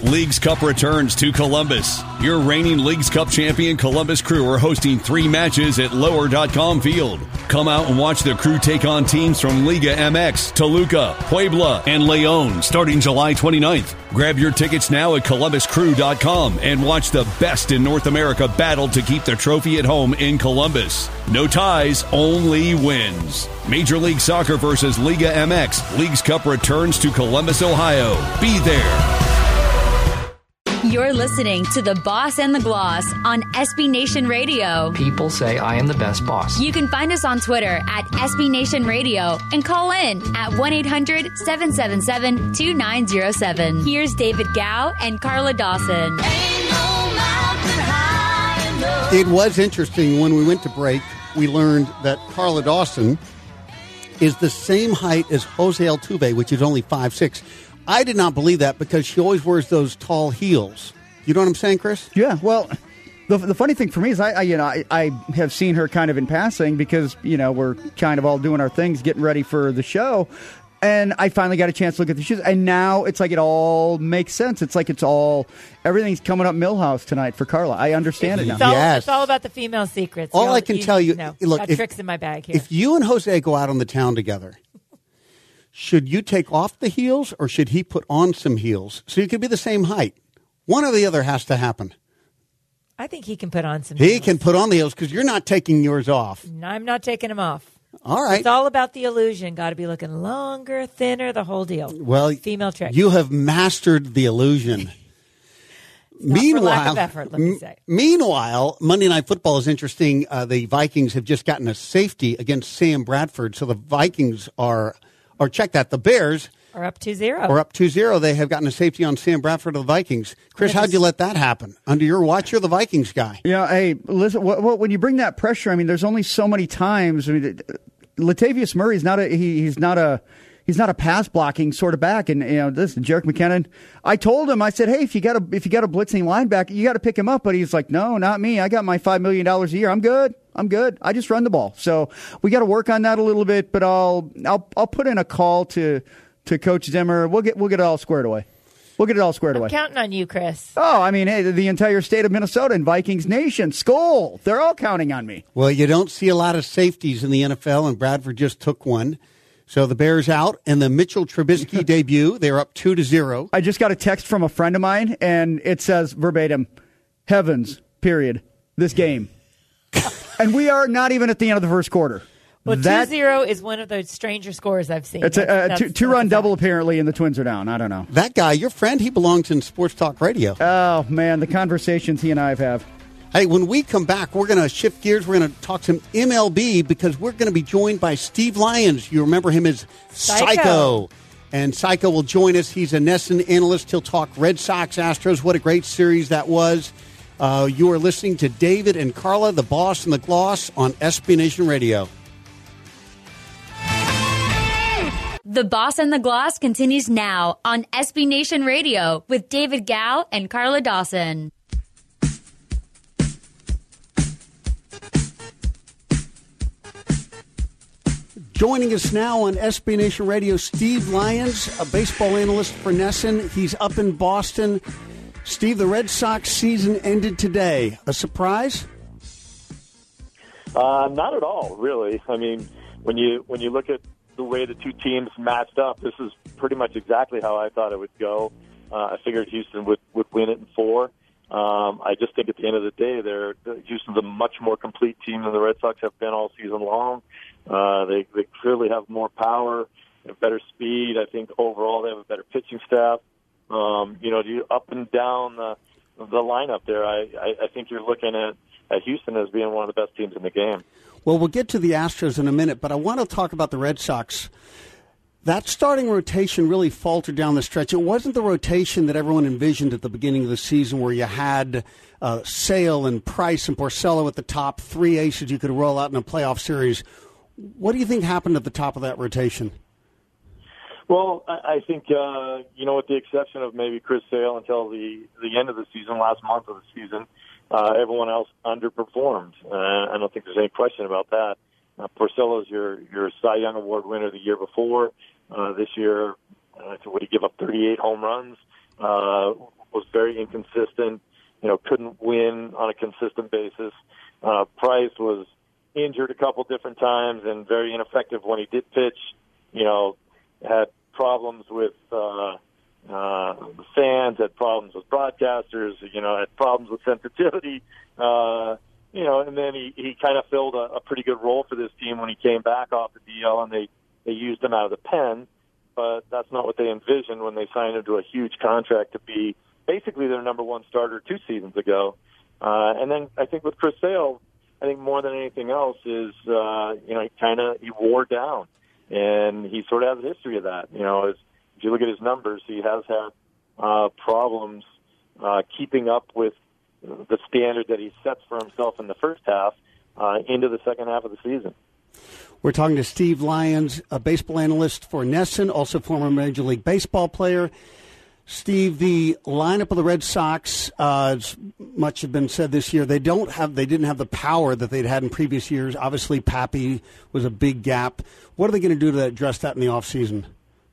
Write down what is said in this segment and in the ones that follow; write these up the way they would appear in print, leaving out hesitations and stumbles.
Leagues Cup returns to Columbus. Your reigning Leagues Cup champion Columbus Crew are hosting 3 matches at Lower.com Field. Come out and watch the Crew take on teams from Liga MX, Toluca, Puebla, and Leon starting July 29th. Grab your tickets now at ColumbusCrew.com and watch the best in North America battle to keep the trophy at home in Columbus. No ties, only wins. Major League Soccer versus Liga MX. Leagues Cup returns to Columbus, Ohio. Be there. You're listening to The Boss and the Gloss on SB Nation Radio. People say I am the best boss. You can find us on Twitter at SB Nation Radio and call in at 1-800-777-2907. Here's David Gow and Carla Dawson. It was interesting when we went to break. We learned that Carla Dawson is the same height as Jose Altuve, which is only 5'6". I did not believe that because she always wears those tall heels. You know what I'm saying, Chris? Yeah, well, the funny thing for me is I have seen her kind of in passing because, we're kind of all doing our things, getting ready for the show. And I finally got a chance to look at the shoes. And now it's like it all makes sense. It's like everything's coming up Millhouse tonight for Carla. I understand it now. It's all about the female secrets. All I can tell you, look, got tricks in my bag here. If you and Jose go out on the town together, should you take off the heels or should he put on some heels so you could be the same height? One or the other has to happen. I think he can put on some heels. He can put on the heels because you're not taking yours off. No, I'm not taking them off. All right. It's all about the illusion. Got to be looking longer, thinner, the whole deal. Well, female trick. You have mastered the illusion. Meanwhile, for lack of effort, let me say. Meanwhile, Monday Night Football is interesting. The Vikings have just gotten a safety against Sam Bradford, so the Vikings or check that, the Bears are up 2-0. Or up 2-0. They have gotten a safety on Sam Bradford of the Vikings. Chris, how'd you let that happen? Under your watch, you're the Vikings guy. Yeah, hey, listen, when you bring that pressure, I mean, there's only so many times. I mean, Latavius Murray is he's not a pass blocking sort of back. And this Jerick McKinnon, I told him, I said, hey, if you got a blitzing linebacker, you got to pick him up. But he's like, no, not me. I got my $5 million a year. I'm good. I just run the ball. So we got to work on that a little bit. But I'll put in a call to Coach Zimmer. We'll get it all squared away. I'm counting on you, Chris. Oh, I mean, hey, the entire state of Minnesota and Vikings Nation, Skol, they're all counting on me. Well, you don't see a lot of safeties in the NFL, and Bradford just took one. So the Bears out, and the Mitchell Trubisky debut, they're up 2-0. I just got a text from a friend of mine, and it says verbatim, heavens, period, this game. And we are not even at the end of the first quarter. Well, 2-0 is one of the stranger scores I've seen. It's a two-run double, apparently, and the Twins are down. I don't know. That guy, your friend, he belongs in Sports Talk Radio. Oh, man, the conversations he and I have. Hey, when we come back, we're going to shift gears. We're going to talk some MLB because we're going to be joined by Steve Lyons. You remember him as Psycho. And Psycho will join us. He's a NESN analyst. He'll talk Red Sox, Astros. What a great series that was. You are listening to David and Carla, the Boss and the Gloss, on SB Nation Radio. The Boss and the Gloss continues now on SB Nation Radio with David Gow and Carla Dawson. Joining us now on SB Nation Radio, Steve Lyons, a baseball analyst for NESN. He's up in Boston. Steve, the Red Sox season ended today. A surprise? Not at all, really. I mean, when you look at the way the two teams matched up, this is pretty much exactly how I thought it would go. I figured Houston would win it in 4. I just think at the end of the day, Houston's a much more complete team than the Red Sox have been all season long. They clearly have more power, have better speed. I think overall they have a better pitching staff. Up and down the lineup there, I think you're looking at Houston as being one of the best teams in the game. Well, we'll get to the Astros in a minute, but I want to talk about the Red Sox. That starting rotation really faltered down the stretch. It wasn't the rotation that everyone envisioned at the beginning of the season where you had Sale and Price and Porcello at the top, 3 aces you could roll out in a playoff series. What do you think happened at the top of that rotation? Well, I think, with the exception of maybe Chris Sale until the end of the season, last month of the season, everyone else underperformed. I don't think there's any question about that. Porcello's your Cy Young Award winner the year before. This year, would he give up 38 home runs? Was inconsistent, couldn't win on a consistent basis. Price was injured a couple different times and very ineffective when he did pitch. Had problems with fans, had problems with broadcasters, had problems with sensitivity. And then he kind of filled a pretty good role for this team when he came back off the DL, and they used him out of the pen. But that's not what they envisioned when they signed him to a huge contract to be basically their number one starter 2 seasons ago. And then I think with Chris Sale, I think more than anything else is, he wore down. And he sort of has a history of that. If you look at his numbers, he has had problems keeping up with the standard that he sets for himself in the first half into the second half of the season. We're talking to Steve Lyons, a baseball analyst for NESN, also former Major League Baseball player. Steve, the lineup of the Red Sox, as much has been said this year, they didn't have the power that they'd had in previous years. Obviously, Pappy was a big gap. What are they going to do to address that in the offseason?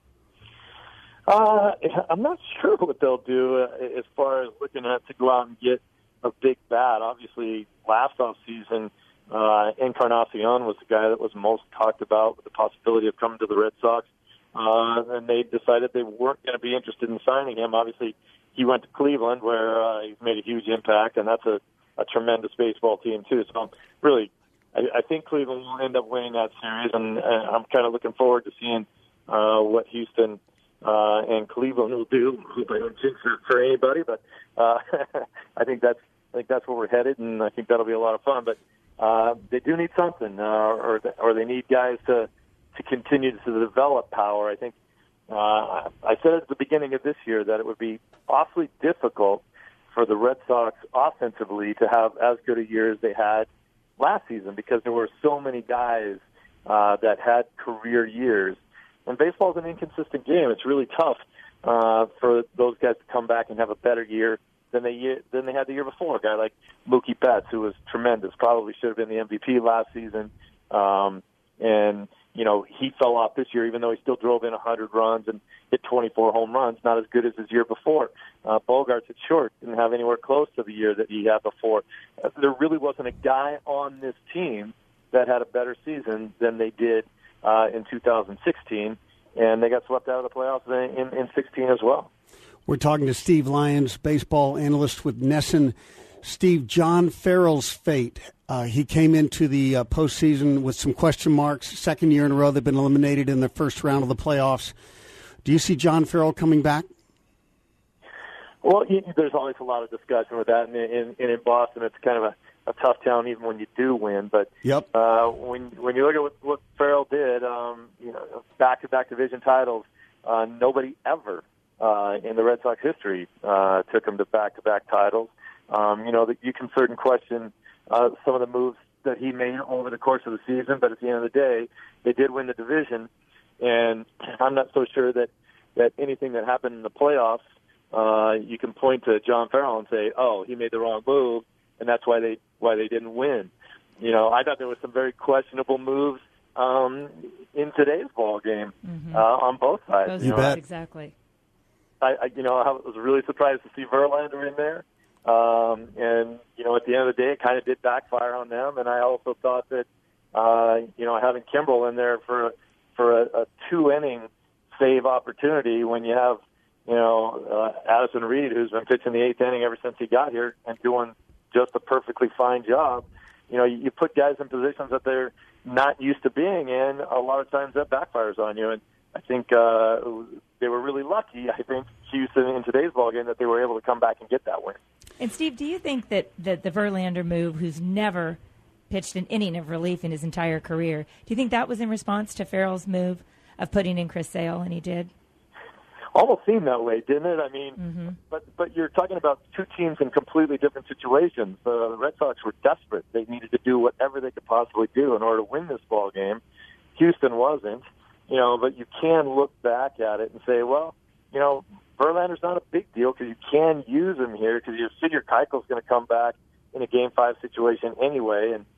I'm not sure what they'll do as far as looking at to go out and get a big bat. Obviously, last offseason, Encarnacion was the guy that was most talked about with the possibility of coming to the Red Sox. And they decided they weren't going to be interested in signing him. Obviously, he went to Cleveland, where he's made a huge impact, and that's a tremendous baseball team, too. So, really, I think Cleveland will end up winning that series, and I'm kind of looking forward to seeing what Houston and Cleveland will do. I hope I don't jinx it for anybody, but I think that's where we're headed, and I think that'll be a lot of fun. But they do need something, or they need guys to continue to develop power. I think I said at the beginning of this year that it would be awfully difficult for the Red Sox offensively to have as good a year as they had last season because there were so many guys that had career years. And baseball is an inconsistent game. It's really tough for those guys to come back and have a better year than they had the year before. A guy like Mookie Betts, who was tremendous, probably should have been the MVP last season. And he fell off this year, even though he still drove in 100 runs and hit 24 home runs, not as good as his year before. Bogarts at short didn't have anywhere close to the year that he had before. There really wasn't a guy on this team that had a better season than they did in 2016, and they got swept out of the playoffs in 16 as well. We're talking to Steve Lyons, baseball analyst with NESN. Steve, John Farrell's fate. He came into the postseason with some question marks. Second year in a row, they've been eliminated in the first round of the playoffs. Do you see John Farrell coming back? Well, there's always a lot of discussion with that. And in Boston, it's kind of a tough town even when you do win. But yep. When you look at what Farrell did, back-to-back division titles, nobody ever in the Red Sox history took him to back-to-back titles. You can certainly question some of the moves that he made over the course of the season, but at the end of the day, they did win the division, and I'm not so sure that anything that happened in the playoffs, you can point to John Farrell and say, oh, he made the wrong move, and that's why they didn't win. I thought there was some very questionable moves in today's ball game on both sides. You bet. Exactly. I was really surprised to see Verlander in there. And at the end of the day, it kind of did backfire on them. And I also thought that, having Kimbrel in there for a 2-inning save opportunity when you have, Addison Reed, who's been pitching the 8th inning ever since he got here and doing just a perfectly fine job. You put guys in positions that they're not used to being in. A lot of times that backfires on you. And I think they were really lucky, I think, Houston in today's ballgame, that they were able to come back and get that win. And, Steve, do you think that the Verlander move, who's never pitched an inning of relief in his entire career, do you think that was in response to Farrell's move of putting in Chris Sale, and he did? Almost seemed that way, didn't it? I mean, but you're talking about two teams in completely different situations. The Red Sox were desperate. They needed to do whatever they could possibly do in order to win this ball game. Houston wasn't, but you can look back at it and say, well, Verlander's not a big deal because you can use him here because you figure Keuchel's going to come back in a Game 5 situation anyway, and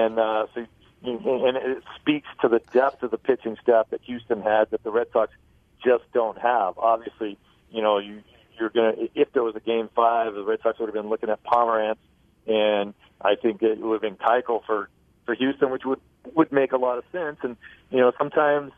it speaks to the depth of the pitching staff that Houston had that the Red Sox just don't have. Obviously, you if there was a Game 5, the Red Sox would have been looking at Pomerantz, and I think it would have been Keuchel for Houston, which would make a lot of sense. And, sometimes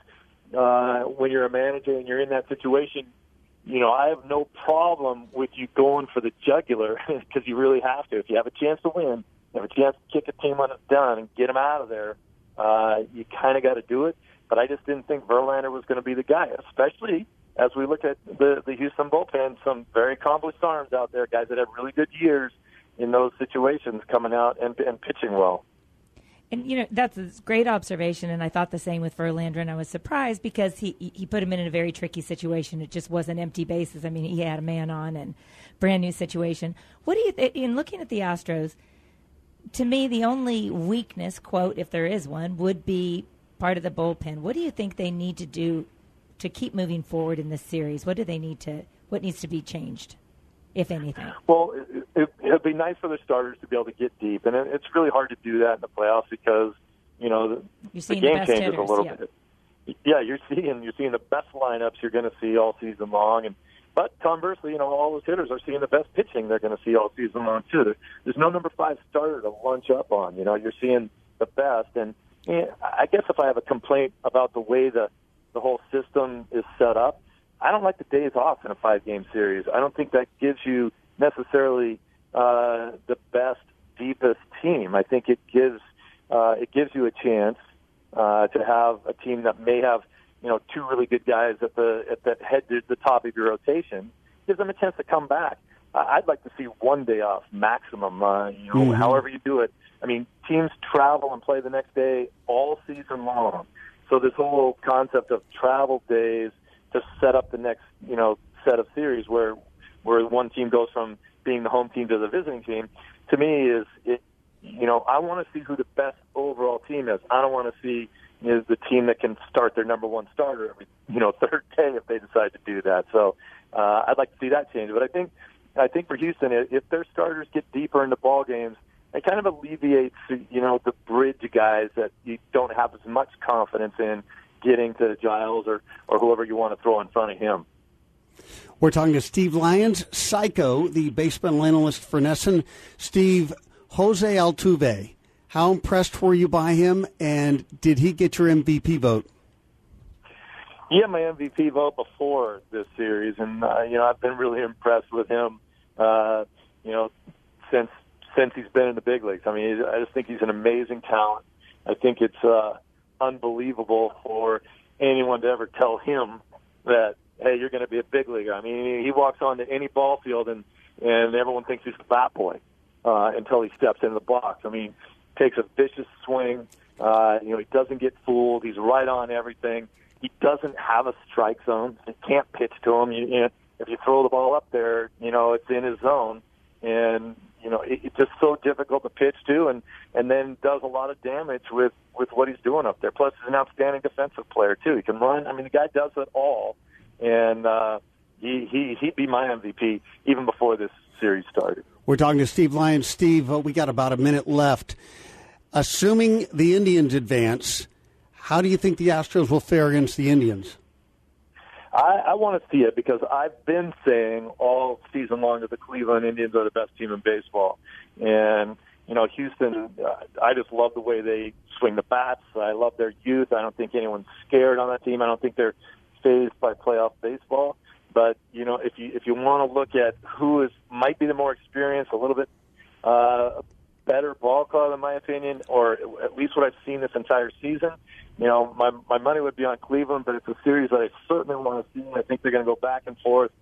when you're a manager and you're in that situation, I have no problem with you going for the jugular because you really have to. If you have a chance to win, you have a chance to kick a team when it's done and get them out of there, you kind of got to do it. But I just didn't think Verlander was going to be the guy, especially as we look at the Houston bullpen, some very accomplished arms out there, guys that have really good years in those situations coming out and pitching well. And, that's a great observation, and I thought the same with Verlander, and I was surprised because he put him in a very tricky situation. It just wasn't empty bases. I mean, he had a man on and brand new situation. What do you in looking at the Astros, to me, the only weakness, quote, if there is one, would be part of the bullpen. What do you think they need to do to keep moving forward in this series? What needs to be changed, if anything? Well, it'd be nice for the starters to be able to get deep, and it's really hard to do that in the playoffs because the game changes a little bit. Yeah, you're seeing the best lineups you're going to see all season long, but conversely, all those hitters are seeing the best pitching they're going to see all season long too. There's no number 5 starter to lunch up on. You're seeing the best, and I guess if I have a complaint about the way the whole system is set up, I don't like the days off in a 5-game series. I don't think that gives you necessarily the best, deepest team. I think it gives you a chance to have a team that may have 2 really good guys at the head to the top of your rotation. Gives them a chance to come back. I'd like to see 1 day off maximum. However you do it. I mean, teams travel and play the next day all season long. So this whole concept of travel days to set up the next, set of series where one team goes from being the home team to the visiting team, to me is I want to see who the best overall team is. I don't want to see the team that can start their number 1 starter every third day if they decide to do that. So I'd like to see that change. But I think for Houston, if their starters get deeper into ball games, it kind of alleviates the bridge guys that you don't have as much confidence in getting to Giles or whoever you want to throw in front of him. We're talking to Steve Lyons, Psycho, the baseball analyst for NESN. Steve, Jose Altuve, how impressed were you by him, and did he get your MVP vote? He had my MVP vote before this series, and I've been really impressed with him. Since he's been in the big leagues. I mean, I just think he's an amazing talent. I think it's unbelievable for anyone to ever tell him that, hey, you're going to be a big leaguer. I mean, he walks onto any ball field and everyone thinks he's a bat boy until he steps into the box. I mean, takes a vicious swing. He doesn't get fooled. He's right on everything. He doesn't have a strike zone. You can't pitch to him. If you throw the ball up there, it's in his zone. And it's just so difficult to pitch to, and then does a lot of damage with what he's doing up there. Plus, he's an outstanding defensive player too. He can run. I mean, the guy does it all, and he'd be my MVP even before this series started. We're talking to Steve Lyons. Steve, we got about a minute left. Assuming the Indians advance, how do you think the Astros will fare against the Indians? I want to see it because I've been saying all season long that the Cleveland Indians are the best team in baseball. And, Houston, I just love the way they swing the bats. I love their youth. I don't think anyone's scared on that team. I don't think they're fazed by playoff baseball. But, if you want to look at who might be the more experienced, a little bit better ball club, in my opinion, or at least what I've seen this entire season, my money would be on Cleveland, but it's a series that I certainly want to see. I think they're going to go back and forth.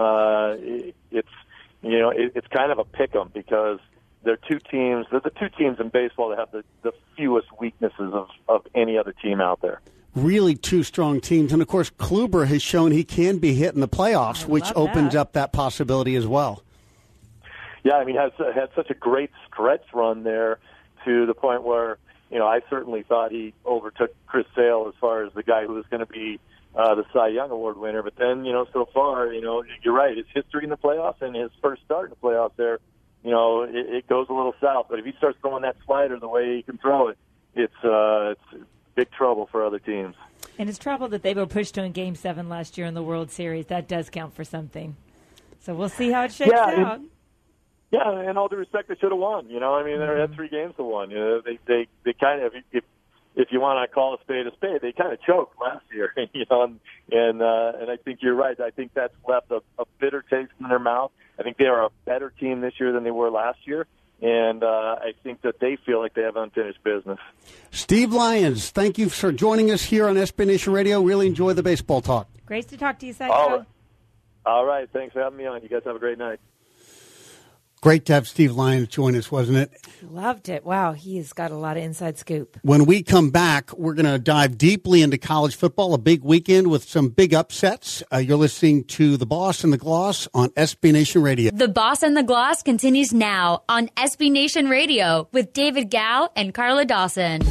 It's kind of a pick-em because they're the 2 teams in baseball that have the fewest weaknesses of any other team out there. Really 2 strong teams. And, of course, Kluber has shown he can be hit in the playoffs, which opens up that possibility as well. Yeah, I mean, had such a great stretch run there to the point where, I certainly thought he overtook Chris Sale as far as the guy who was going to be the Cy Young Award winner. But then, so far, you're right. His history in the playoffs and his first start in the playoffs there, it goes a little south. But if he starts throwing that slider the way he can throw it, it's big trouble for other teams. And it's trouble that they were pushed to in Game 7 last year in the World Series. That does count for something. So we'll see how it shakes out. Yeah, in all due respect, they should have won. You know, I mean, they had 3 games to win. You know, they kind of, if you want to call a spade, they kind of choked last year. You know, and I think you're right. I think that's left a bitter taste in their mouth. I think they are a better team this year than they were last year. And I think that they feel like they have unfinished business. Steve Lyons, thank you for joining us here on SB Nation Radio. Really enjoy the baseball talk. Great to talk to you, Psycho. All right. Thanks for having me on. You guys have a great night. Great to have Steve Lyons join us, wasn't it? Loved it. Wow, he's got a lot of inside scoop. When we come back, we're going to dive deeply into college football, a big weekend with some big upsets. You're listening to The Boss and the Gloss on SB Nation Radio. The Boss and the Gloss continues now on SB Nation Radio with David Gow and Carla Dawson.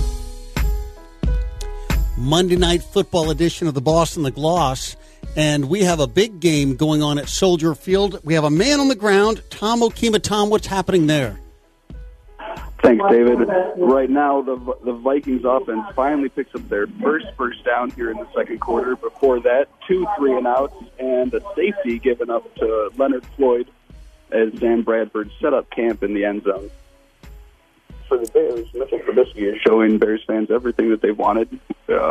Monday night football edition of The Boss and the Gloss. And we have a big game going on at Soldier Field. We have a man on the ground, Tom Okima. Tom, what's happening there? Thanks, David. Right now, the Vikings offense finally picks up their first down here in the second quarter. Before that, 2 3-and-outs and a safety given up to Leonard Floyd as Sam Bradford set up camp in the end zone. For the Bears, Mitchell Trubisky is showing Bears fans everything that they wanted,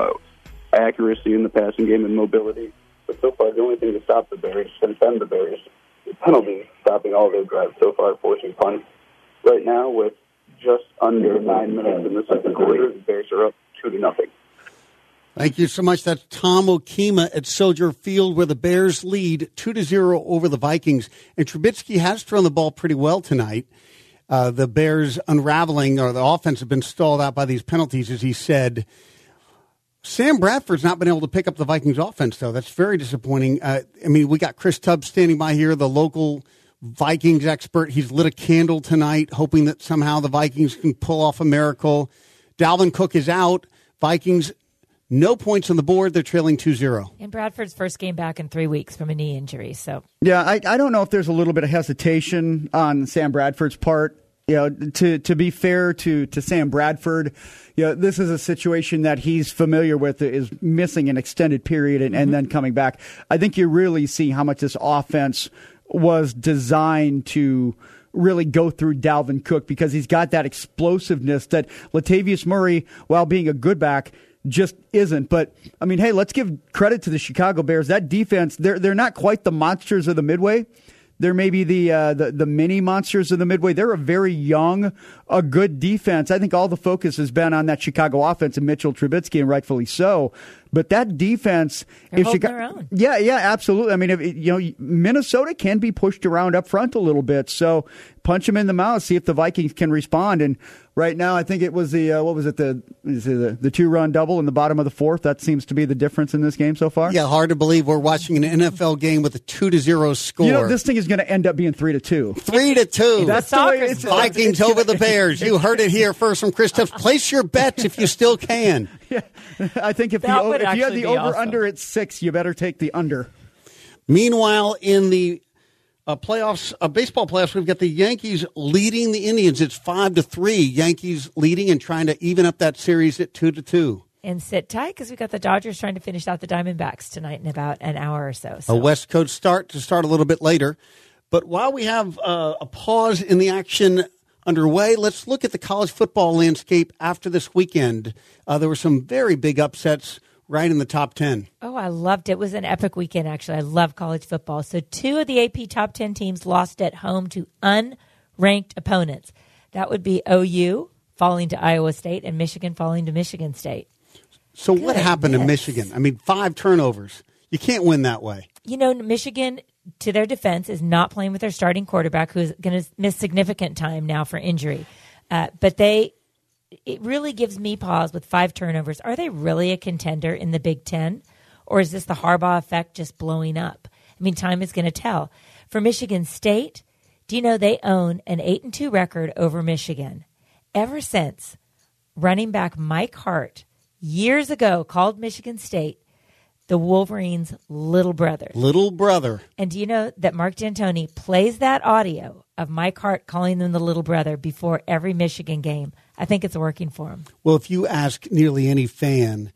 accuracy in the passing game and mobility. But so far, the only thing to stop the Bears, contend the Bears, is penalties, stopping all their drives so far, forcing punts. Right now, with just under 9 minutes in the second quarter, the Bears are up 2-0. Thank you so much. That's Tom Okima at Soldier Field, where the Bears lead 2-0 over the Vikings. And Trubisky has thrown the ball pretty well tonight. The Bears unraveling, or the offense have been stalled out by these penalties, as he said. Sam Bradford's not been able to pick up the Vikings offense, though. That's very disappointing. We got Chris Tubbs standing by here, the local Vikings expert. He's lit a candle tonight, hoping that somehow the Vikings can pull off a miracle. Dalvin Cook is out. Vikings, no points on the board. They're trailing 2-0. And Bradford's first game back in 3 weeks from a knee injury. So yeah, I don't know if there's a little bit of hesitation on Sam Bradford's part. You know, to be fair to Sam Bradford, you know, this is a situation that he's familiar with, is missing an extended period and then coming back. I think you really see how much this offense was designed to really go through Dalvin Cook, because he's got that explosiveness that Latavius Murray, while being a good back, just isn't. But I mean, hey, let's give credit to the Chicago Bears. That defense, they're not quite the monsters of the Midway. They're maybe the mini monsters of the Midway. They're a very young, a good defense. I think all the focus has been on that Chicago offense and Mitchell Trubisky, and rightfully so. But that defense, they're holding their own. Yeah, absolutely. I mean, Minnesota can be pushed around up front a little bit. So punch them in the mouth, see if the Vikings can respond. And right now, I think it was the 2-run double in the bottom of the fourth. That seems to be the difference in this game so far. Yeah, hard to believe we're watching an NFL game with a 2-0 score. You know, this thing is going to end up being 3-2. 3-2. That's the way it's Vikings over the Bears. You heard it here first from Chris Tubbs. Place your bets if you still can. Yeah, I think if you had the over-under at 6, you better take the under. Meanwhile, in the playoffs, baseball playoffs, we've got the Yankees leading the Indians. It's 5-3. Yankees leading and trying to even up that series at 2-2. And sit tight, because we've got the Dodgers trying to finish out the Diamondbacks tonight in about an hour or so. A West Coast start a little bit later. But while we have a pause in the action underway, let's look at the college football landscape after this weekend. There were some very big upsets right in the top 10. Oh, I loved it. It was an epic weekend, actually. I love college football. So 2 of the AP top 10 teams lost at home to unranked opponents. That would be OU falling to Iowa State and Michigan falling to Michigan State. So what happened to Michigan? I mean, 5 turnovers. You can't win that way. You know, Michigan, to their defense, is not playing with their starting quarterback, who's going to miss significant time now for injury. But it really gives me pause with 5 turnovers. Are they really a contender in the Big Ten? Or is this the Harbaugh effect just blowing up? I mean, time is going to tell. For Michigan State, do you know they own an 8-2 record over Michigan? Ever since running back Mike Hart years ago called Michigan State the Wolverines' little brother. Little brother. And do you know that Mark D'Antoni plays that audio of Mike Hart calling them the little brother before every Michigan game? I think it's working for him. Well, if you ask nearly any fan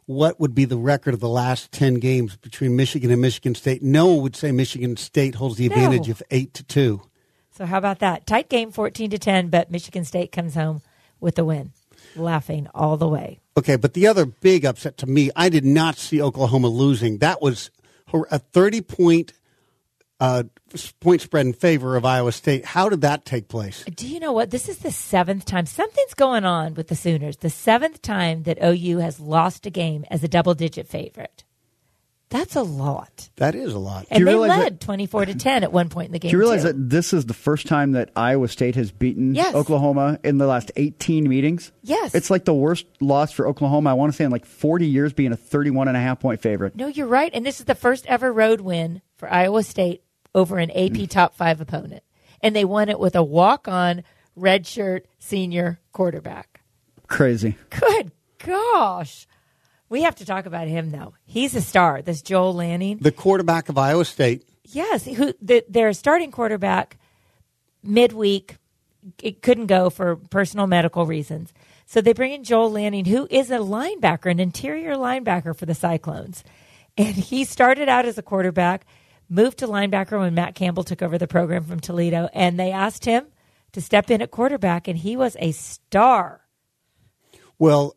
what would be the record of the last 10 games between Michigan and Michigan State, no one would say Michigan State holds the advantage of 8-2. So how about that? Tight game, 14-10, but Michigan State comes home with the win. Laughing all the way. Okay, but the other big upset to me, I did not see Oklahoma losing. That was a 30-point point spread in favor of Iowa State. How did that take place? Do you know what? This is the 7th time. Something's going on with the Sooners. The 7th time that OU has lost a game as a double-digit favorite. That's a lot. That is a lot. And they led 24-10 at one point in the game. Do you realize that this is the first time that Iowa State has beaten Oklahoma in the last 18 meetings? Yes. It's like the worst loss for Oklahoma, I want to say, in like 40 years, being a 31.5-point favorite. No, you're right. And this is the first ever road win for Iowa State over an AP Top 5 opponent. And they won it with a walk-on redshirt senior quarterback. Crazy. Good gosh. We have to talk about him, though. He's a star, this Joel Lanning. The quarterback of Iowa State. Yes, their starting quarterback midweek, it couldn't go for personal medical reasons. So they bring in Joel Lanning, who is a linebacker, an interior linebacker for the Cyclones. And he started out as a quarterback, moved to linebacker when Matt Campbell took over the program from Toledo, and they asked him to step in at quarterback, and he was a star. Well,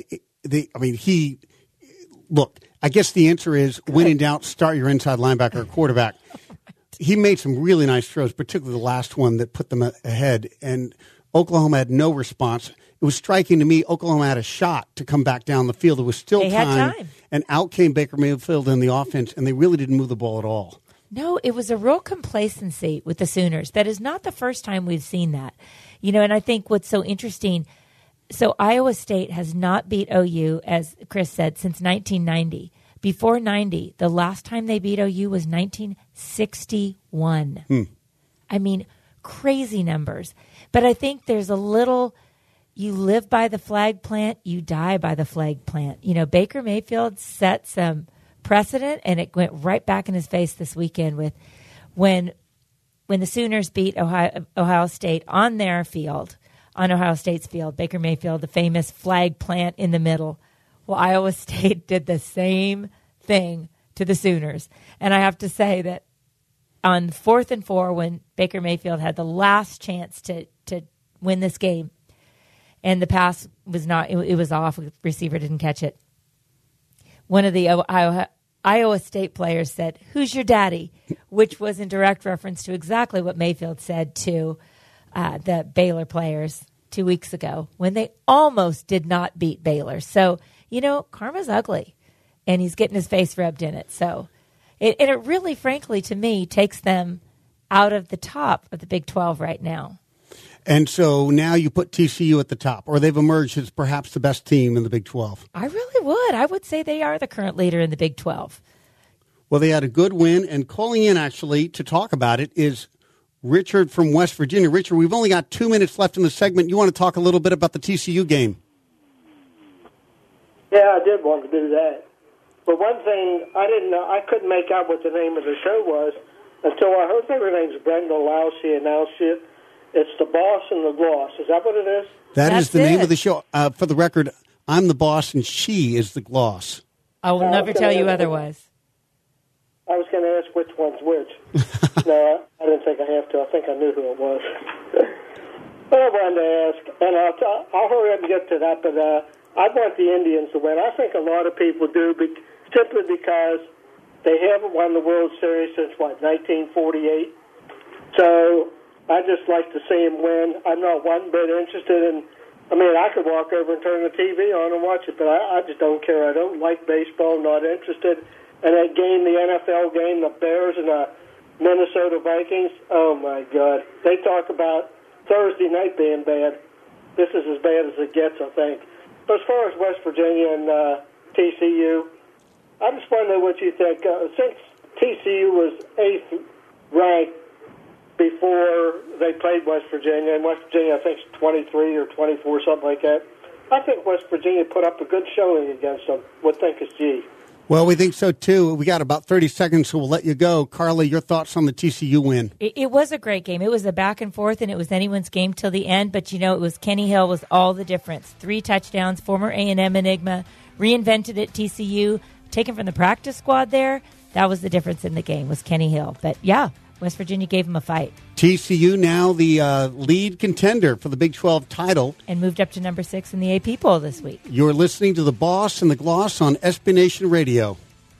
look, I guess the answer is when in doubt, start your inside linebacker or quarterback. He made some really nice throws, particularly the last one that put them ahead, and Oklahoma had no response. It was striking to me. Oklahoma had a shot to come back down the field. There was still time, and out came Baker Mayfield in the offense, and they really didn't move the ball at all. No, it was a real complacency with the Sooners. That is not the first time we've seen that. And I think what's so interesting, so Iowa State has not beat OU, as Chris said, since 1990. Before 90, the last time they beat OU was 1961. I mean, crazy numbers. But I think there's a little, you live by the flag plant, you die by the flag plant. Baker Mayfield set some precedent, and it went right back in his face this weekend with when the Sooners beat Ohio State on their field, on Ohio State's field. Baker Mayfield, the famous flag plant in the middle. Well, Iowa State did the same thing to the Sooners. And I have to say that on 4th and 4, when Baker Mayfield had the last chance to win this game, and the pass was not, it was off, the receiver didn't catch it. One of the Iowa State players said, "Who's your daddy?" which was in direct reference to exactly what Mayfield said to the Baylor players 2 weeks ago when they almost did not beat Baylor. So, karma's ugly, and he's getting his face rubbed in it. So it really, frankly, to me, takes them out of the top of the Big 12 right now. And so now you put TCU at the top, or they've emerged as perhaps the best team in the Big 12. I really would. I would say they are the current leader in the Big 12. Well, they had a good win, and calling in, actually, to talk about it is Richard from West Virginia. Richard, we've only got 2 minutes left in the segment. You want to talk a little bit about the TCU game? Yeah, I did want to do that. But one thing I didn't know, I couldn't make out what the name of the show was until I heard her name's Brenda Lousy announced it. It's The Boss and the Gloss. Is that what it is? That's is the name of the show. For the record, I'm the boss and she is the gloss. I will never tell you otherwise. I was going to ask which one's which. No, I didn't think I have to. I think I knew who it was. But I wanted to ask, and I'll hurry up and get to that, but I want the Indians to win. I think a lot of people do, simply because they haven't won the World Series since, 1948. So I just like to see them win. I'm not one bit interested in, I could walk over and turn the TV on and watch it, but I just don't care. I don't like baseball, not interested. And that game, the NFL game, the Bears and the Minnesota Vikings, oh, my God. They talk about Thursday night being bad. This is as bad as it gets, I think. But as far as West Virginia and TCU, I just want to know what you think. Since TCU was 8th ranked before they played West Virginia, and West Virginia, I think, is 23 or 24, something like that, I think West Virginia put up a good showing against them. What think is G? Well, we think so, too. We got about 30 seconds, so we'll let you go. Carly, your thoughts on the TCU win? It was a great game. It was a back and forth, and it was anyone's game till the end. But, it was Kenny Hill was all the difference. 3 touchdowns, former A&M Enigma, reinvented at TCU, taken from the practice squad there. That was the difference in the game, was Kenny Hill. But, yeah, West Virginia gave him a fight. TCU now the lead contender for the Big 12 title. And moved up to number 6 in the AP poll this week. You're listening to The Boss and the Gloss on SB Nation Radio.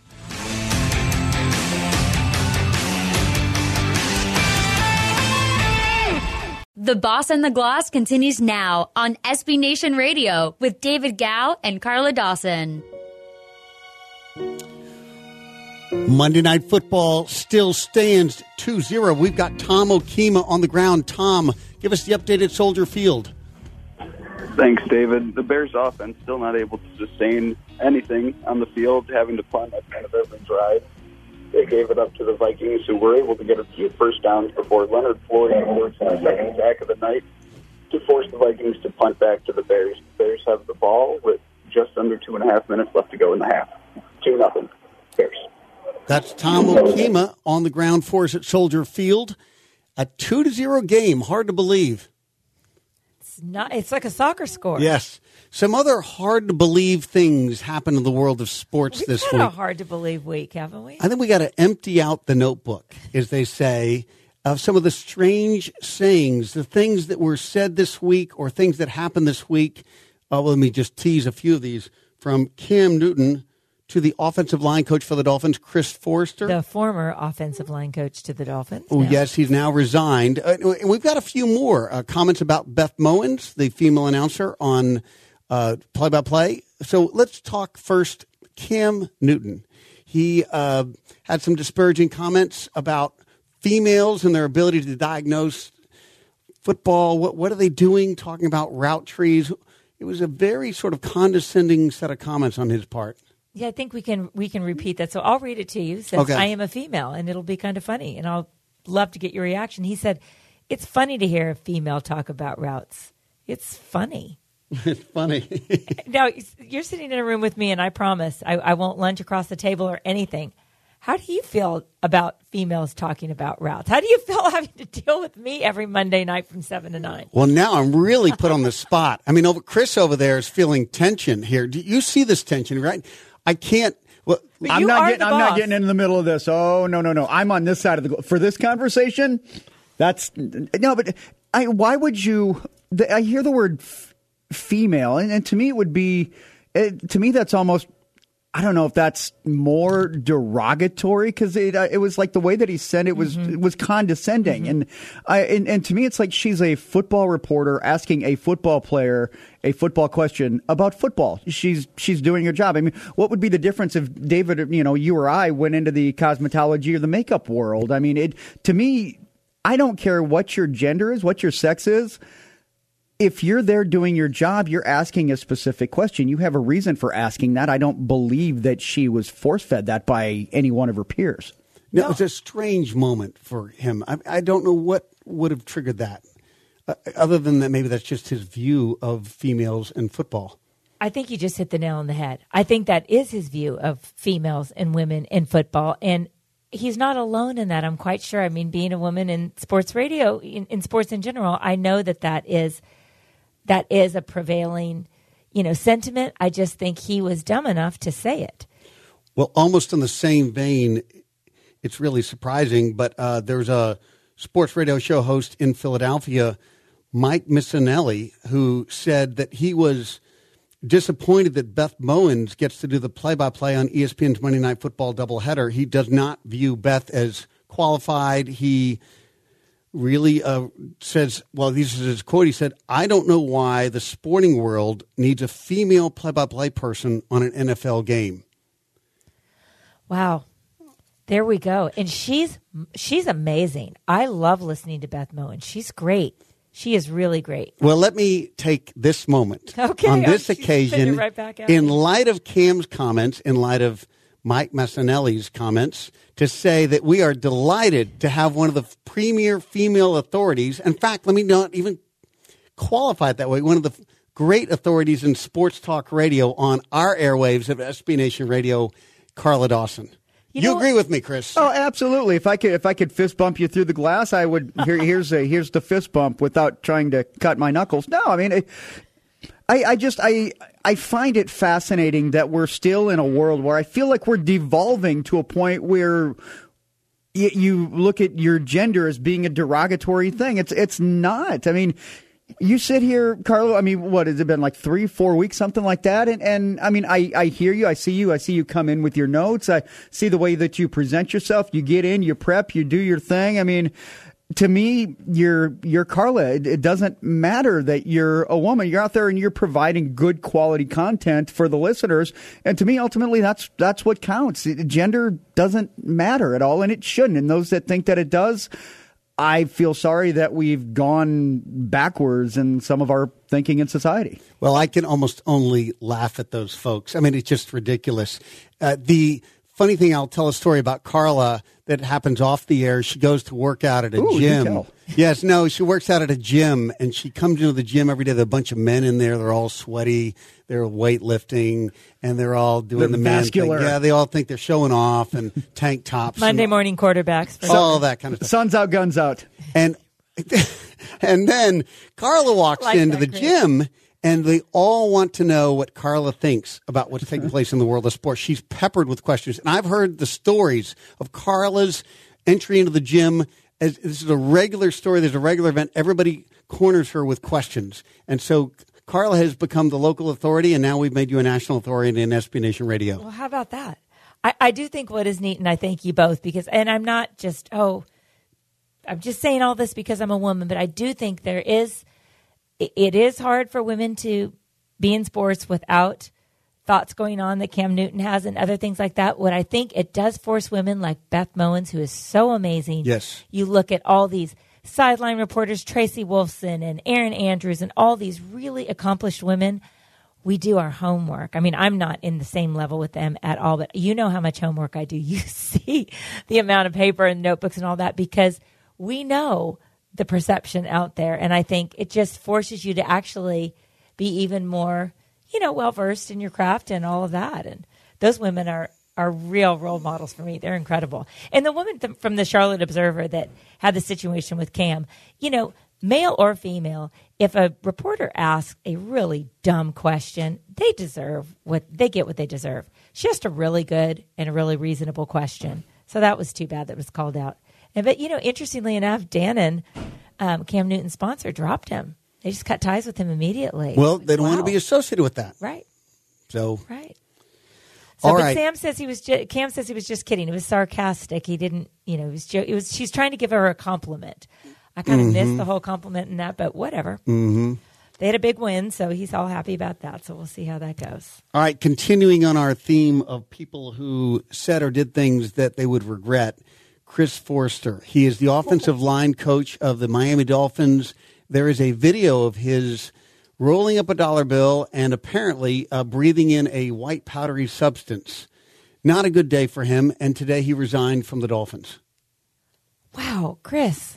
The Boss and the Gloss continues now on SB Nation Radio with David Gow and Carla Dawson. Monday Night Football still stands 2-0. We've got Tom Okema on the ground. Tom, give us the update at Soldier Field. Thanks, David. The Bears' offense still not able to sustain anything on the field, having to punt at the end of every drive. They gave it up to the Vikings, who were able to get a few first downs before Leonard Floyd works in the second attack of the night to force the Vikings to punt back to the Bears. The Bears have the ball with just under 2.5 minutes left to go in the half. 2-0 Bears. That's Tom Okema on the ground for us at Soldier Field. A 2-0 game. Hard to believe. It's like a soccer score. Yes. Some other hard-to-believe things happen in the world of sports this week. We've had a hard-to-believe week, haven't we? I think we got to empty out the notebook, as they say, of some of the strange sayings, the things that were said this week or things that happened this week. Let me just tease a few of these. From Cam Newton to the offensive line coach for the Dolphins, Chris Forrester. The former offensive line coach to the Dolphins. Oh, yes, he's now resigned. And we've got a few more comments about Beth Mowins, the female announcer on play-by-play. So let's talk first Cam Newton. He had some disparaging comments about females and their ability to diagnose football. What are they doing? Talking about route trees. It was a very sort of condescending set of comments on his part. Yeah, I think we can repeat that. So I'll read it to you since I am a female, and it'll be kind of funny, and I'll love to get your reaction. He said, "It's funny to hear a female talk about routes. It's funny." It's funny. Now, you're sitting in a room with me, and I promise I won't lunge across the table or anything. How do you feel about females talking about routes? How do you feel having to deal with me every Monday night from 7 to 9? Well, now I'm really put on the spot. I mean, Chris over there is feeling tension here. Do you see this tension, right? I can't. Well, I'm not getting in the middle of this. Oh, no. I'm on this side of the for this conversation. That's no, but why would you? I hear the word female, and to me it would be. To me, that's almost. I don't know if that's more derogatory because it was like the way that he said it was condescending, and to me it's like she's a football reporter asking a football player a football question about football. She's doing her job. I mean, what would be the difference if David, you or I went into the cosmetology or the makeup world? I mean, to me, I don't care what your gender is, what your sex is. If you're there doing your job, you're asking a specific question. You have a reason for asking that. I don't believe that she was force-fed that by any one of her peers. No, it's a strange moment for him. I don't know what would have triggered that, other than that maybe that's just his view of females and football. I think you just hit the nail on the head. I think that is his view of females and women in football, and he's not alone in that, I'm quite sure. I mean, being a woman in sports radio, in sports in general, I know that is a prevailing, sentiment. I just think he was dumb enough to say it. Well, almost in the same vein, it's really surprising, but there's a sports radio show host in Philadelphia, Mike Missanelli, who said that he was disappointed that Beth Mowins gets to do the play-by-play on ESPN's Monday Night Football doubleheader. He does not view Beth as qualified. He really says, well, this is his quote. He said, "I don't know why the sporting world needs a female play-by-play person on an NFL game." Wow. There we go. And she's amazing. I love listening to Beth Mowins. She's great. She is really great. Well, let me take this moment on this occasion, right in light of Cam's comments, in light of Mike Massanelli's comments, to say that we are delighted to have one of the premier female authorities. In fact, let me not even qualify it that way. One of the great authorities in sports talk radio on our airwaves of SB Nation Radio, Carla Dawson. You agree with me, Chris? Oh, absolutely. If I could fist bump you through the glass, I would. Here's the fist bump without trying to cut my knuckles. No, I mean, I find it fascinating that we're still in a world where I feel like we're devolving to a point where you look at your gender as being a derogatory thing. It's not. I mean, you sit here, Carlo, I mean, what has it been, like 3-4 weeks, something like that? And I mean, I hear you. I see you come in with your notes. I see the way that you present yourself. You get in, you prep, you do your thing. I mean, to me, you're Carla. It doesn't matter that you're a woman. You're out there and you're providing good quality content for the listeners. And to me, ultimately, that's what counts. Gender doesn't matter at all, and it shouldn't. And those that think that it does, I feel sorry that we've gone backwards in some of our thinking in society. Well, I can almost only laugh at those folks. I mean, it's just ridiculous. The funny thing, I'll tell a story about Carla that happens off the air. She goes to work out at a gym. Yes, no, she works out at a gym, and she comes into the gym every day. There are a bunch of men in there. They're all sweaty. They're weightlifting, and they're all doing the man thing. Yeah, they all think they're showing off and tank tops. Monday morning quarterbacks. All that kind of stuff. Sun's out, guns out. And then Carla walks into the gym, and they all want to know what Carla thinks about what's taking place in the world of sports. She's peppered with questions. And I've heard the stories of Carla's entry into the gym. This is a regular story. There's a regular event. Everybody corners her with questions. And so Carla has become the local authority, and now we've made you a national authority in SB Nation Radio. Well, how about that? I do think what is neat, and I thank you both, because, and I'm not just, I'm just saying all this because I'm a woman, but I do think it is hard for women to be in sports without thoughts going on that Cam Newton has and other things like that. What I think it does force women like Beth Mowins, who is so amazing. Yes. You look at all these sideline reporters, Tracy Wolfson and Erin Andrews and all these really accomplished women. We do our homework. I mean, I'm not in the same level with them at all, but you know how much homework I do. You see the amount of paper and notebooks and all that, because we know the perception out there. And I think it just forces you to actually be even more, well-versed in your craft and all of that. And those women are real role models for me. They're incredible. And the woman from the Charlotte Observer that had the situation with Cam, male or female, if a reporter asks a really dumb question, they get what they deserve. She asked a really good and a really reasonable question. So that was too bad that was called out. But, interestingly enough, Dannon, Cam Newton's sponsor, dropped him. They just cut ties with him immediately. Well, they don't want to be associated with that. Right. So. Right. All but right. Cam says he was just kidding. It was sarcastic. He didn't, she's trying to give her a compliment. I kind of missed the whole compliment in that, but whatever. Mm-hmm. They had a big win, so he's all happy about that. So we'll see how that goes. All right. Continuing on our theme of people who said or did things that they would regret. Chris Forster. He is the offensive line coach of the Miami Dolphins. There is a video of his rolling up a dollar bill and apparently breathing in a white powdery substance. Not a good day for him, and today he resigned from the Dolphins. Wow, Chris.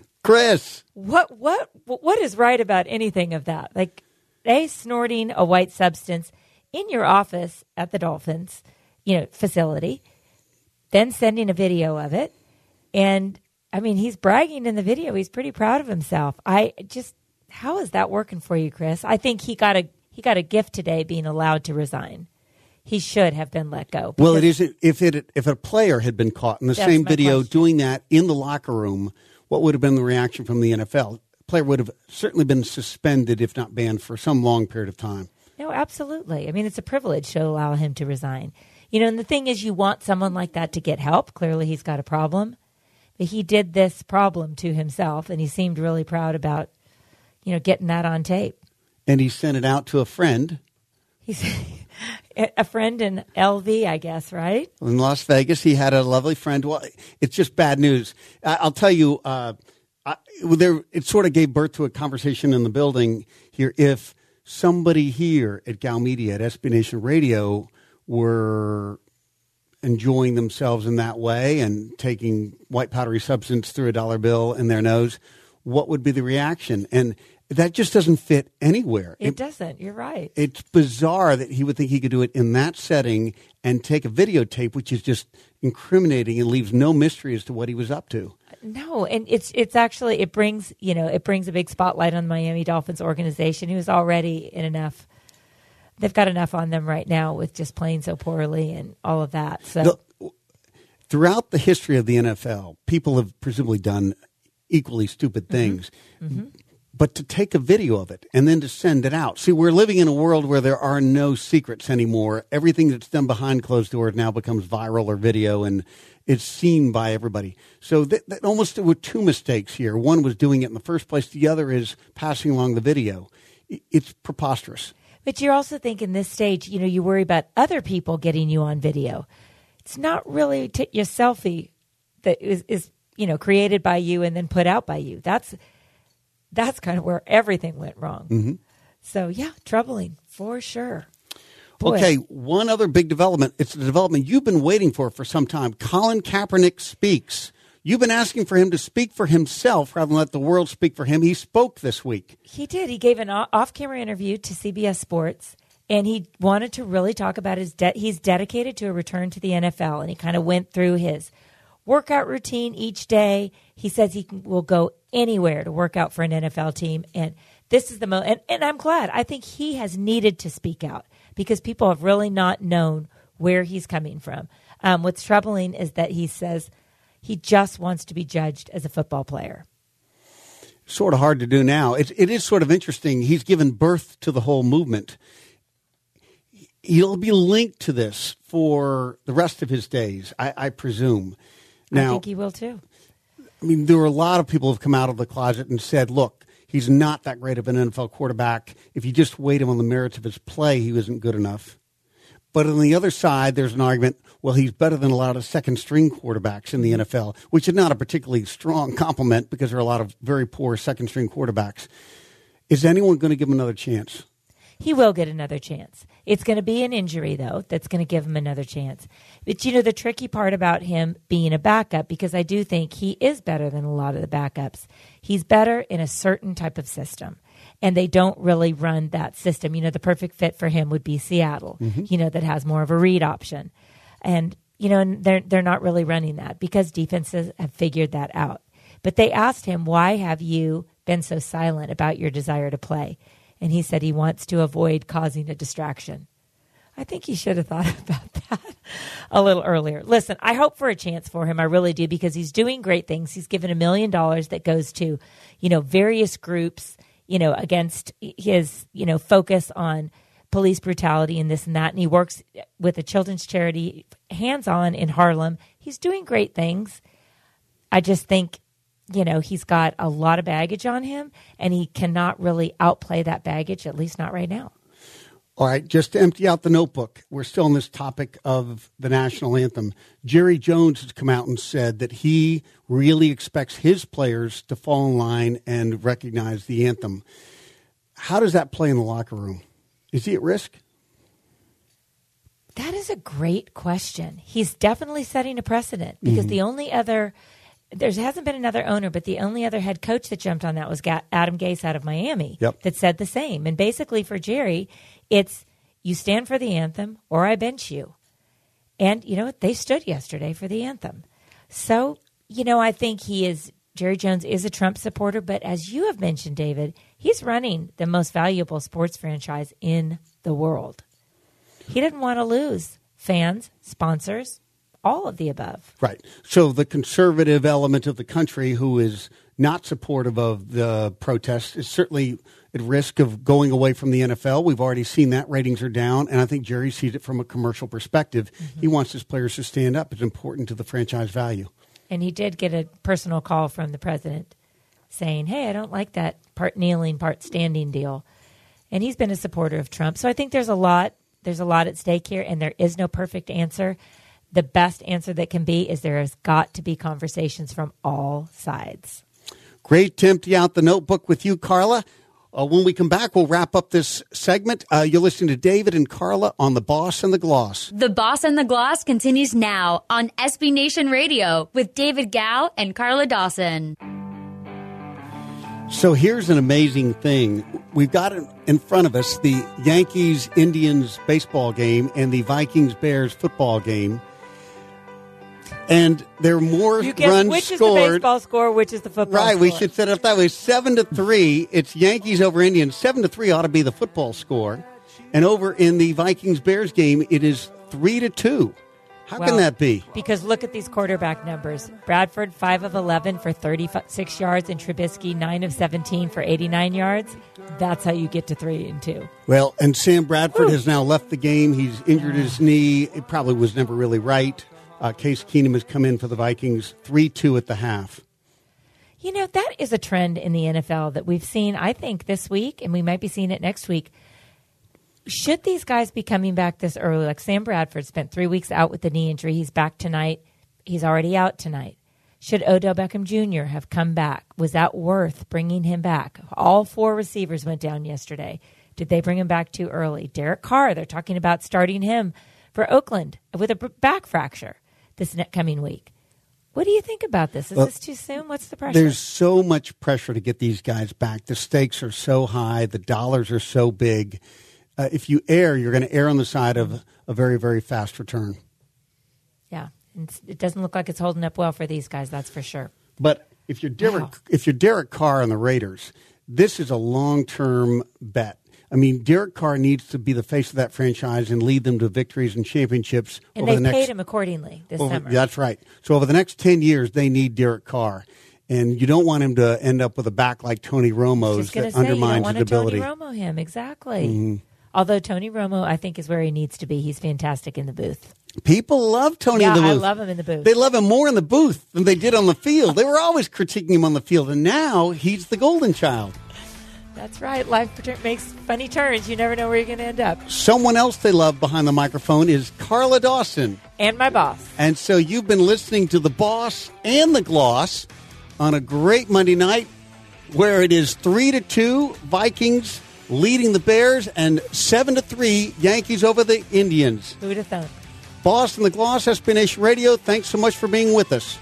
What is right about anything of that? Like, snorting a white substance in your office at the Dolphins, facility, then sending a video of it. And, I mean, he's bragging in the video. He's pretty proud of himself. How is that working for you, Chris? I think he got a gift today being allowed to resign. He should have been let go. Well, it isn't. If a player had been caught in the same video doing that in the locker room, what would have been the reaction from the NFL? The player would have certainly been suspended, if not banned, for some long period of time. No, absolutely. I mean, it's a privilege to allow him to resign. And the thing is, you want someone like that to get help. Clearly, he's got a problem. But he did this problem to himself, and he seemed really proud about, getting that on tape. And he sent it out to a friend. He's a friend in LV, I guess, right? In Las Vegas, he had a lovely friend. Well, it's just bad news. I'll tell you, it sort of gave birth to a conversation in the building here. If somebody here at Gal Media, at SB Nation Radio, were enjoying themselves in that way and taking white powdery substance through a dollar bill in their nose, what would be the reaction? And that just doesn't fit anywhere. It doesn't. You're right. It's bizarre that he would think he could do it in that setting and take a videotape, which is just incriminating and leaves no mystery as to what he was up to. No, and it's actually, it brings a big spotlight on the Miami Dolphins organization, who's already in enough they've got enough on them right now with just playing so poorly and all of that. So throughout the history of the NFL, people have presumably done equally stupid things. Mm-hmm. But to take a video of it and then to send it out. See, we're living in a world where there are no secrets anymore. Everything that's done behind closed doors now becomes viral or video, and it's seen by everybody. So that almost were two mistakes here. One was doing it in the first place. The other is passing along the video. It's preposterous. But you're also thinking this stage, you worry about other people getting you on video. It's not really your selfie that is created by you and then put out by you. That's kind of where everything went wrong. Mm-hmm. So, yeah, troubling for sure. Boy. Okay, one other big development. It's a development you've been waiting for some time. Colin Kaepernick speaks. You've been asking for him to speak for himself rather than let the world speak for him. He spoke this week. He did. He gave an off-camera interview to CBS Sports, and he wanted to really talk about he's dedicated to a return to the NFL, and he kind of went through his workout routine each day. He says he will go anywhere to work out for an NFL team. And this is the most, and I'm glad. I think he has needed to speak out because people have really not known where he's coming from. What's troubling is that he says he just wants to be judged as a football player. Sort of hard to do now. It is sort of interesting. He's given birth to the whole movement. He'll be linked to this for the rest of his days, I presume. Now, I think he will too. I mean, there were a lot of people who have come out of the closet and said, look, he's not that great of an NFL quarterback. If you just weighed him on the merits of his play, he wasn't good enough. But on the other side, there's an argument, well, he's better than a lot of second-string quarterbacks in the NFL, which is not a particularly strong compliment because there are a lot of very poor second-string quarterbacks. Is anyone going to give him another chance? He will get another chance. It's going to be an injury, though, that's going to give him another chance. But, the tricky part about him being a backup, because I do think he is better than a lot of the backups, he's better in a certain type of system. And they don't really run that system. The perfect fit for him would be Seattle, that has more of a read option. And, and they're not really running that because defenses have figured that out. But they asked him, why have you been so silent about your desire to play? And he said he wants to avoid causing a distraction. I think he should have thought about that a little earlier. Listen, I hope for a chance for him. I really do, because he's doing great things. He's given $1 million that goes to, various groups, against his, focus on police brutality and this and that. And he works with a children's charity hands-on in Harlem. He's doing great things. I just think he's got a lot of baggage on him, and he cannot really outplay that baggage, at least not right now. All right, just to empty out the notebook, we're still on this topic of the national anthem. Jerry Jones has come out and said that he really expects his players to fall in line and recognize the anthem. How does that play in the locker room? Is he at risk? That is a great question. He's definitely setting a precedent, because the only other... There hasn't been another owner, but the only other head coach that jumped on that was Adam Gase out of Miami that said the same. And basically for Jerry, it's you stand for the anthem or I bench you. And you know what? They stood yesterday for the anthem. So, I think Jerry Jones is a Trump supporter, but as you have mentioned, David, he's running the most valuable sports franchise in the world. He didn't want to lose fans, sponsors, all of the above. Right. So the conservative element of the country who is not supportive of the protests is certainly at risk of going away from the NFL. We've already seen that. Ratings are down. And I think Jerry sees it from a commercial perspective. He wants his players to stand up. It's important to the franchise value. And he did get a personal call from the president saying, hey, I don't like that part kneeling, part standing deal. And he's been a supporter of Trump. So I think there's a lot at stake here, and there is no perfect answer. The best answer that can be is there has got to be conversations from all sides. Great to empty out the notebook with you, Carla. When we come back, we'll wrap up this segment. You're listening to David and Carla on The Boss and the Gloss. The Boss and the Gloss continues now on SB Nation Radio with David Gow and Carla Dawson. So here's an amazing thing. We've got in front of us the Yankees-Indians baseball game and the Vikings-Bears football game. And there are more runs scored. Which is the baseball score, which is the football score? Right, we should set it up that way. 7-3. It's Yankees over Indians. 7-3 ought to be the football score. And over in the Vikings-Bears game, it is 3-2. How can that be? Because look at these quarterback numbers. Bradford, 5 of 11 for 36 yards, and Trubisky, 9 of 17 for 89 yards. That's how you get to 3-2. Well, and Sam Bradford has now left the game. He's injured his knee. It probably was never really right. Case Keenum has come in for the Vikings, 3-2 at the half. You know, that is a trend in the NFL that we've seen, I think, this week, and we might be seeing it next week. Should these guys be coming back this early? Like Sam Bradford spent 3 weeks out with the knee injury. He's back tonight. He's already out tonight. Should Odell Beckham Jr. have come back? Was that worth bringing him back? All 4 receivers went down yesterday. Did they bring him back too early? Derek Carr, they're talking about starting him for Oakland with a back fracture this coming week. What do you think about this? Is this too soon? What's the pressure? There's so much pressure to get these guys back. The stakes are so high. The dollars are so big. If you err, you're going to err on the side of a very, very fast return. Yeah, it doesn't look like it's holding up well for these guys, that's for sure. But if you're Derek Carr on the Raiders, this is a long-term bet. I mean, Derek Carr needs to be the face of that franchise and lead them to victories and championships. And they paid him accordingly this summer. That's right. So over the next 10 years, they need Derek Carr. And you don't want him to end up with a back like Tony Romo's that undermines his ability. You don't want to Tony Romo him, exactly. Mm-hmm. Although Tony Romo, I think, is where he needs to be. He's fantastic in the booth. People love Tony in the booth. I love him in the booth. They love him more in the booth than they did on the field. They were always critiquing him on the field, and now he's the golden child. That's right. Life makes funny turns. You never know where you're going to end up. Someone else they love behind the microphone is Carla Dawson. And my boss. And so you've been listening to The Boss and The Gloss on a great Monday night where it is 3-2 Vikings leading the Bears and 7-3 Yankees over the Indians. Who would have thought? Boss and The Gloss, SB Nation Radio, thanks so much for being with us.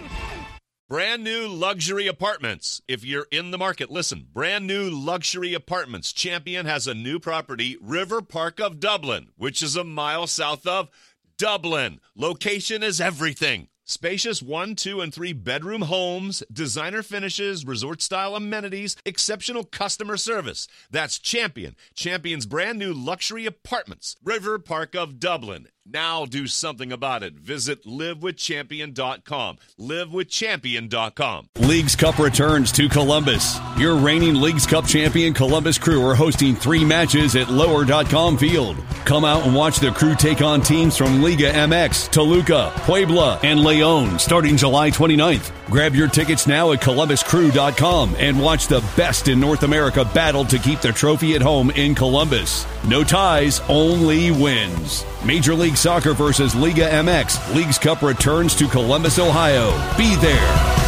Brand new luxury apartments. If you're in the market, listen. Brand new luxury apartments. Champion has a new property, River Park of Dublin, which is a mile south of Dublin. Location is everything. Spacious 1, 2, and 3 bedroom homes, designer finishes, resort-style amenities, exceptional customer service. That's Champion. Champion's brand new luxury apartments. River Park of Dublin. Now do something about it. Visit livewithchampion.com. Livewithchampion.com. Leagues Cup returns to Columbus. Your reigning Leagues Cup champion Columbus Crew are hosting 3 matches at lower.com field. Come out and watch the Crew take on teams from Liga MX, Toluca, Puebla, and Leon starting July 29th. Grab your tickets now at columbuscrew.com and watch the best in North America battle to keep the trophy at home in Columbus. No ties, only wins. Major League Soccer versus Liga MX. Leagues Cup returns to Columbus, Ohio. Be there.